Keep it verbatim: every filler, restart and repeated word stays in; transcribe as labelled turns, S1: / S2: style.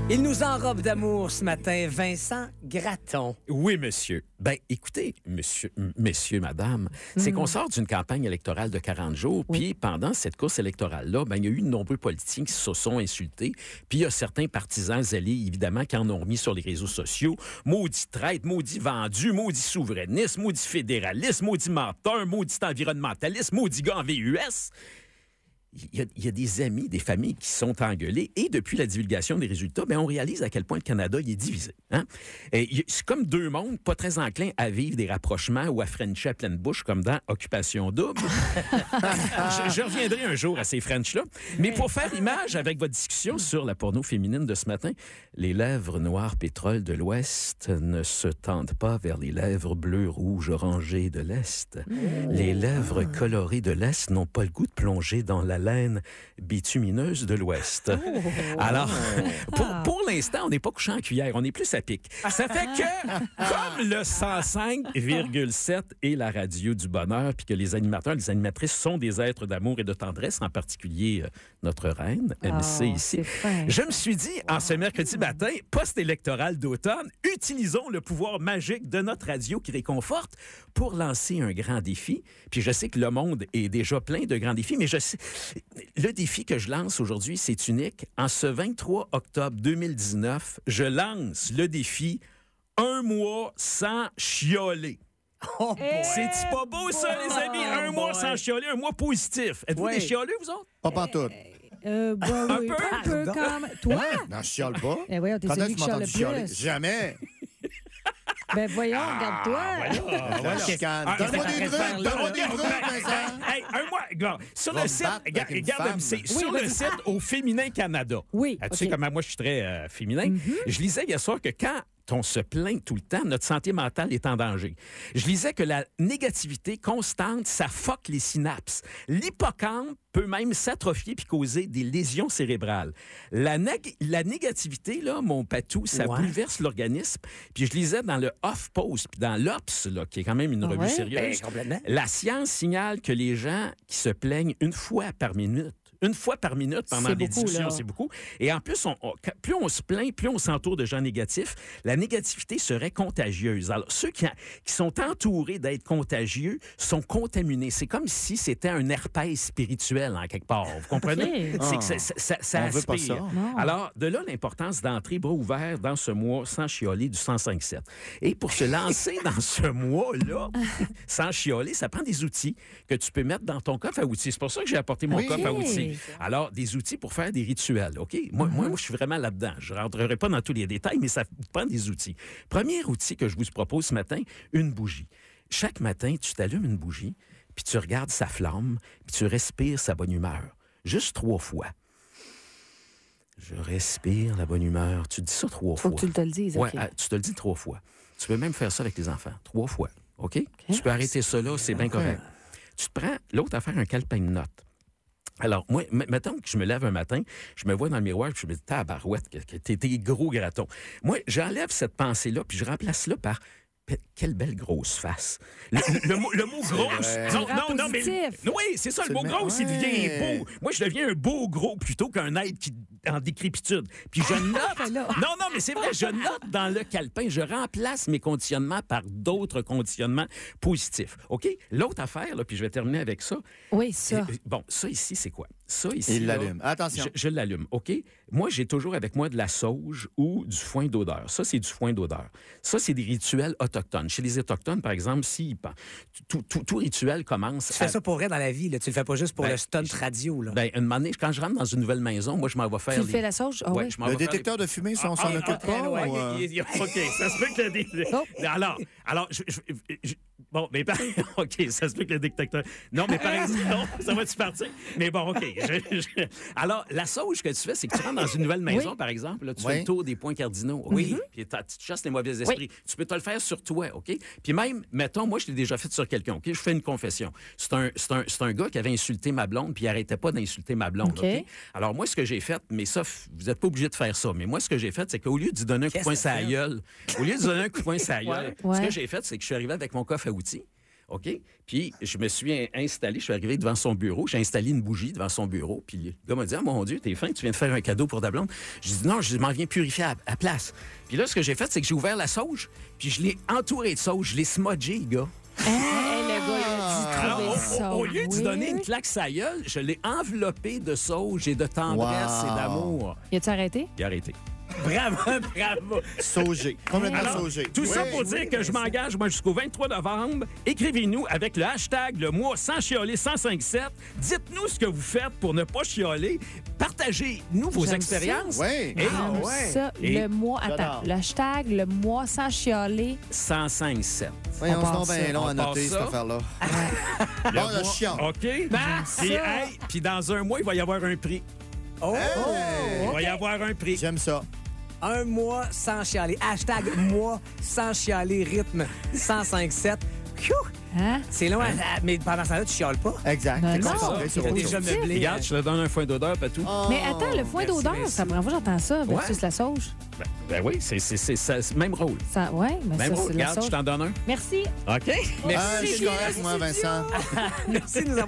S1: Il nous enrobe d'amour ce matin, Vincent Gratton.
S2: Oui, monsieur. Ben, écoutez, monsieur, m- messieurs, madame, c'est qu'on sort d'une campagne électorale de quarante jours,
S1: Oui.
S2: puis pendant cette course électorale-là, ben, il y a eu de nombreux politiciens qui se sont insultés, puis il y a certains partisans zélés, évidemment, qui en ont remis sur les réseaux sociaux. Maudit traître, maudit vendu, maudit souverainiste, maudit fédéraliste, maudit menteur, maudit environnementaliste, maudit gars en V U S. Il y, a, il y a des amis, des familles qui sont engueulés et depuis la divulgation des résultats, ben on réalise à quel point le Canada il est divisé. Hein? Et il- c'est comme deux mondes pas très enclins à vivre des rapprochements ou à frencher à pleine bouche comme dans Occupation double. je, je reviendrai un jour à ces French-là. Mais pour faire image avec votre discussion sur la porno féminine de ce matin, les lèvres noires pétrole de l'Ouest ne se tendent pas vers les lèvres bleues, rouges, orangées de l'Est. Les lèvres colorées de l'Est n'ont pas le goût de plonger dans la laine bitumineuse de l'Ouest. Alors, pour, pour l'instant, on n'est pas couché en cuillère, on est plus à pic. Ça fait que, comme le cent cinq virgule sept est la radio du bonheur, puis que les animateurs, les animatrices sont des êtres d'amour et de tendresse, en particulier euh, notre reine, M C
S3: Oh,
S2: ici,
S3: c'est fin.
S2: je me suis dit, en ce mercredi matin, post-électoral d'automne, utilisons le pouvoir magique de notre radio qui réconforte pour lancer un grand défi. Puis je sais que le monde est déjà plein de grands défis, mais je sais, le défi que je lance aujourd'hui, c'est unique. En ce vingt-trois octobre deux mille dix-neuf, je lance le défi un mois sans chioler.
S1: Oh,
S2: C'est-tu pas beau, ça, les amis? Un mois sans chioler, un mois positif. Êtes-vous
S1: Ouais.
S2: des chioleux, vous autres?
S4: Pas pantoute.
S3: Euh, bah,
S2: Un
S3: oui,
S2: peu?
S3: un peu quand même. Toi?
S4: Non, je chiale pas.
S3: Eh voyons, t'es
S4: Quand
S3: celui
S4: est-ce que
S3: qui
S4: tu m'as
S3: chiale
S4: entendu
S3: le
S4: chialer?
S3: plus.
S4: Jamais.
S3: Ben voyons, regarde-toi.
S2: Ah,
S4: La chicane.
S2: Ah,
S4: Donne-moi
S2: qu'est-ce
S4: des
S2: que t'arrêtes de faire
S4: trucs.
S2: là,
S4: Donne-moi
S2: là?
S4: des trucs, Vincent.
S2: Hey, un mois, gars, sur
S4: Va
S2: le
S4: me
S2: site,
S4: battre
S2: regarde,
S4: avec une
S2: regarde,
S4: femme.
S2: c'est
S3: Oui,
S2: sur le
S3: vas-y.
S2: site au Féminin Canada.
S3: Oui,
S2: Ah, tu
S3: OK.
S2: sais comment moi je suis très euh, féminin. Je lisais hier soir que quand on se plaint tout le temps, notre santé mentale est en danger. Je lisais que la négativité constante, ça fuck les synapses. L'hippocampe peut même s'atrophier puis causer des lésions cérébrales. La, nég- la négativité, là, mon patou, ça
S1: Ouais.
S2: bouleverse l'organisme. Puis je lisais dans le Off-Post, puis dans l'Obs, là, qui est quand même une
S3: Ah
S2: revue
S3: ouais?
S2: sérieuse,
S1: Ben, complètement.
S2: la science signale que les gens qui se plaignent une fois par minute, une fois par minute pendant
S3: C'est
S2: des
S3: beaucoup,
S2: discussions,
S3: là.
S2: c'est beaucoup. Et en plus, on- on- plus on se plaint, plus on s'entoure de gens négatifs, la négativité serait contagieuse. Alors, ceux qui, qui sont entourés d'être contagieux sont contaminés. C'est comme si c'était un herpès spirituel, en quelque part. Vous comprenez?
S3: OK.
S2: C'est que ça, ça, ça, ça
S4: On veut pas
S2: aspire.
S4: ça.
S3: Non.
S2: Alors, de là l'importance d'entrer bras ouverts dans ce mois sans chioler du cent cinq sept. Et pour se lancer dans ce mois-là, sans chioler, ça prend des outils que tu peux mettre dans ton coffre à outils. C'est pour ça que j'ai apporté mon
S4: Oui.
S2: coffre à outils. Alors, des outils pour faire des rituels, OK? Moi, moi, moi, je suis vraiment là-dedans. Je ne rentrerai pas dans tous les détails, mais ça prend des outils. Premier outil que je vous propose ce matin, une bougie. Chaque matin, tu t'allumes une bougie, puis tu regardes sa flamme, puis tu respires sa bonne humeur. Juste trois fois. Je respire la bonne humeur. Tu dis ça trois
S3: Faut
S2: fois.
S3: que tu te le dises,
S2: Ouais,
S3: OK.
S2: euh, tu te le dis trois fois. Tu peux même faire ça avec les enfants. Trois fois. OK? Tu peux arrêter ça là, c'est bien correct. Tu te prends l'autre affaire, un calepin de notes. Alors, moi, m- mettons que je me lève un matin, je me vois dans le miroir, puis je me dis, tabarouette, que, que t'es t'es gros graton. Moi, j'enlève cette pensée-là, puis je remplace là par, pe- quelle belle grosse face. Le, le- le mot, le mot grosse.
S4: vrai.
S2: Non,
S3: Tu rends
S2: non, non, mais.
S3: positif.
S2: Oui, c'est ça, le
S4: C'est
S2: mot
S4: le-
S2: gros, il
S4: ouais.
S2: devient beau. Moi, je deviens un beau gros plutôt qu'un être qui en décrépitude. Puis je note.
S3: là.
S2: Non, non, mais c'est vrai, je note dans le calepin, je remplace mes conditionnements par d'autres conditionnements positifs. OK? L'autre affaire, là, puis je vais terminer avec ça.
S3: Oui, ça.
S2: Euh, Bon, ça ici, c'est quoi? Ça ici.
S4: Il
S2: là,
S4: l'allume. Attention.
S2: Je, je l'allume, OK? Moi, j'ai toujours avec moi de la sauge ou du foin d'odeur. Ça, c'est du foin d'odeur. Ça, c'est des rituels autochtones. Chez les Autochtones, par exemple, si, tout, tout, tout rituel commence
S1: Tu fais ça pour vrai dans la vie, là. Tu le fais pas juste pour
S2: Ben,
S1: le stunt
S2: je-
S1: radio, là.
S2: Ben, une année, quand je rentre dans une nouvelle maison, moi, je m'en vais faire.
S3: Tu le
S2: les-
S3: fais la sauge? Ah
S2: Ouais,
S3: oui.
S2: je m'en
S4: Le
S2: vais faire
S4: détecteur
S2: les-
S4: de fumée, ça, on
S2: Ah,
S4: s'en
S2: ah,
S4: occupe
S2: ah,
S4: pas?
S2: ouais,
S4: ou, euh?
S2: il- il- OK, ça se peut que le dé-
S3: Oh.
S2: Alors, alors, je, je- je- bon, mais par... OK, ça se peut que le détecteur... Non, mais par exemple, non, ça va-tu partir? Mais bon, OK. je- je- Alors, la sauge que tu fais, c'est que tu rentres dans une nouvelle maison,
S3: Oui.
S2: par exemple, là, tu
S4: Oui.
S2: fais le tour des points cardinaux. OK?
S3: Oui.
S2: Puis t'as- tu te chasses les mauvais esprits. Tu peux te le faire sur toi, OK? Puis même, mettons, moi, je l'ai déjà fait sur quelqu'un, OK? Je fais une confession. C'est un, c'est un, c'est un gars qui avait insulté ma blonde, puis il arrêtait pas d'insulter ma blonde,
S3: OK.
S2: OK? Alors, moi, ce que j'ai fait, mais ça, f- vous n'êtes pas obligé de faire ça, mais moi, ce que j'ai fait, c'est qu'au lieu de lui donner un coup de
S1: Qu'est-ce
S2: poing
S1: que
S2: sur
S1: t'as
S2: la
S1: fait?
S2: gueule, au lieu de lui donner un coup de poing sur la gueule,
S3: Ouais.
S2: ce que j'ai fait, c'est que je suis arrivé avec mon coffre à outils. OK? Puis je me suis in- installé, je suis arrivé devant son bureau, j'ai installé une bougie devant son bureau, puis le gars m'a dit « Ah, mon Dieu, t'es fin, tu viens de faire un cadeau pour ta blonde. » J'ai dit « Non, je m'en viens purifier à, à place. » Puis là, ce que j'ai fait, c'est que j'ai ouvert la sauge, puis je l'ai entouré de sauge, je l'ai smudgé, le gars.
S3: Hey, le gars, il a dû
S2: Alors,
S3: trouver
S2: au,
S3: ça
S2: au- au lieu de lui donner une
S3: weird.
S2: claque sa gueule, je l'ai enveloppé de sauge et de tendresse
S4: Wow.
S2: et d'amour.
S3: Y a-tu arrêté?
S2: Il a arrêté.
S1: Bravo, bravo.
S4: Saugé. Complètement
S2: Alors,
S4: saugé.
S2: tout ça
S4: Oui,
S2: pour
S4: oui,
S2: dire que je m'engage, moi, jusqu'au vingt-trois novembre. Écrivez-nous avec le hashtag le mois sans chialer cent cinquante-sept. Dites-nous ce que vous faites pour ne pas chialer. Partagez-nous vos
S3: J'aime
S2: expériences.
S4: Oui.
S2: Et
S3: J'aime
S1: ouais.
S3: ça.
S2: Et-
S3: Le mois, attends,
S4: J'adore.
S3: le hashtag, le mois sans chialer.
S2: cent cinq sept.
S4: Voyons,
S3: On
S4: c'est
S3: passe
S4: donc bien
S3: ça.
S4: long
S2: On
S4: à noter,
S2: passe
S4: cette
S2: ça.
S4: affaire-là.
S2: Le
S4: Bon, le
S2: mois-
S4: chiant.
S2: OK? Puis,
S3: ça.
S2: hey, puis dans un mois, il va y avoir un prix.
S1: Oh!
S2: Il va y avoir un prix.
S4: J'aime ça.
S1: Un mois sans chialer. Hashtag mois sans chialer, rythme cent cinq sept. Pfiou!
S3: Hein?
S1: C'est long, à- à- mais pendant ce temps-là, tu chiales pas.
S4: Exact.
S3: Non,
S4: T'es
S3: non.
S4: concentré sur
S1: T'as
S4: autre
S1: déjà
S4: chose.
S1: meublé.
S2: Regarde, je te donne un foin d'odeur, pas tout.
S4: Oh,
S3: Mais attends, le foin
S1: merci,
S3: d'odeur,
S1: merci.
S3: c'est la première fois que j'entends ça
S2: Ouais.
S3: versus la sauge.
S2: Ben, ben oui, c'est c'est- c'est- c'est- c'est même rôle.
S3: Ça, ouais, mais
S2: Même
S3: ça,
S2: rôle.
S3: c'est la
S2: Regarde, je
S3: sauge.
S2: t'en donne un.
S3: Merci.
S2: OK?
S4: Ah, je suis correct, moi, Vincent.
S1: Merci de nous avoir